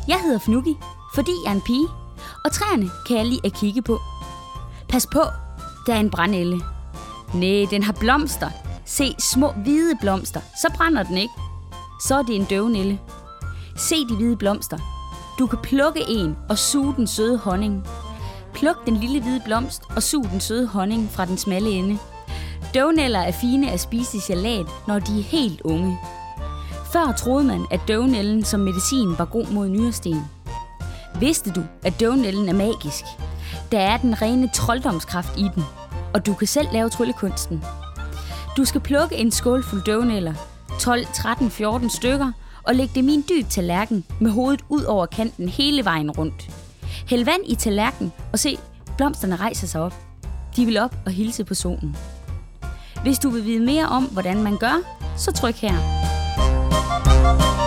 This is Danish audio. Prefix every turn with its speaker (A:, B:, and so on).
A: Jeg hedder Fnugi, fordi jeg er en pige, og træerne kan jeg lide at kigge på. Pas på, der er en brændenælde. Næh, den har blomster. Se, små hvide blomster, så brænder den ikke. Så er det en døvnælde. Se de hvide blomster. Du kan plukke en og suge den søde honning. Pluk den lille hvide blomst og sug den søde honning fra den smalle ende. Døvnælder er fine at spise i salat, når de er helt unge. Før troede man, at døvnælden som medicin var god mod nyresten. Vidste du, at døvnælden er magisk? Der er den rene trolddomskraft i den, og du kan selv lave tryllekunsten. Du skal plukke en skål fuld døvnælder, 12, 13, 14 stykker, og læg dem i en dyb tallerken med hovedet ud over kanten hele vejen rundt. Hæld vand i tallerkenen og se, blomsterne rejser sig op. De vil op og hilse på solen. Hvis du vil vide mere om, hvordan man gør, så tryk her.